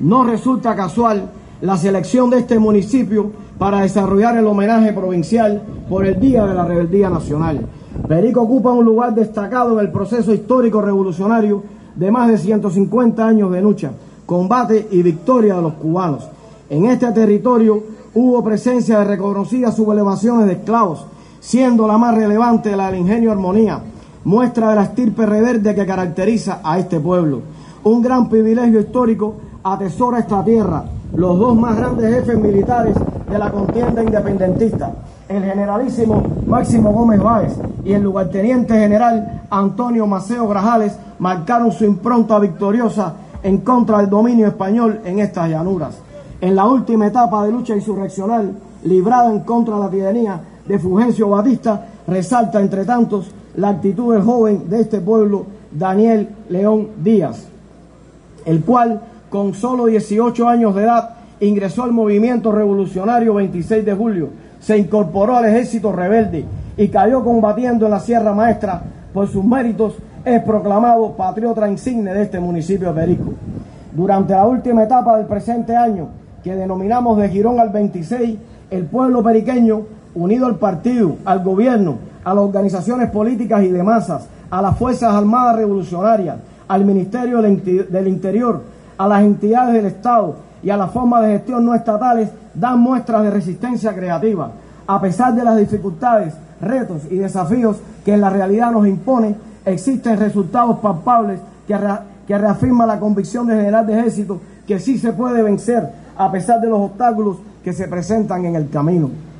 No resulta casual la selección de este municipio para desarrollar el homenaje provincial por el Día de la Rebeldía Nacional. Perico ocupa un lugar destacado en el proceso histórico revolucionario de más de 150 años de lucha, combate y victoria de los cubanos. En este territorio hubo presencia de reconocidas sublevaciones de esclavos, siendo la más relevante la del Ingenio Armonía, muestra de la estirpe rebelde que caracteriza a este pueblo. Un gran privilegio histórico atesora esta tierra los dos más grandes jefes militares de la contienda independentista, el generalísimo Máximo Gómez Báez y el lugarteniente general Antonio Maceo Grajales marcaron su impronta victoriosa en contra del dominio español en estas llanuras. En la última etapa de lucha insurreccional librada en contra de la tiranía de Fulgencio Batista, resalta entre tantos la actitud del joven de este pueblo, Daniel León Díaz, el cual con solo 18 años de edad ingresó al movimiento revolucionario 26 de julio, se incorporó al ejército rebelde y cayó combatiendo en la Sierra Maestra. Por sus méritos es proclamado patriota insigne de este municipio de Perico. Durante la última etapa del presente año, que denominamos de Girón al 26, el pueblo periqueño, unido al partido, al gobierno, a las organizaciones políticas y de masas, a las Fuerzas Armadas Revolucionarias, al Ministerio del Interior, a las entidades del Estado y a las formas de gestión no estatales, dan muestras de resistencia creativa. A pesar de las dificultades, retos y desafíos que en la realidad nos imponen, existen resultados palpables que reafirman la convicción del general de ejército que sí se puede vencer a pesar de los obstáculos que se presentan en el camino.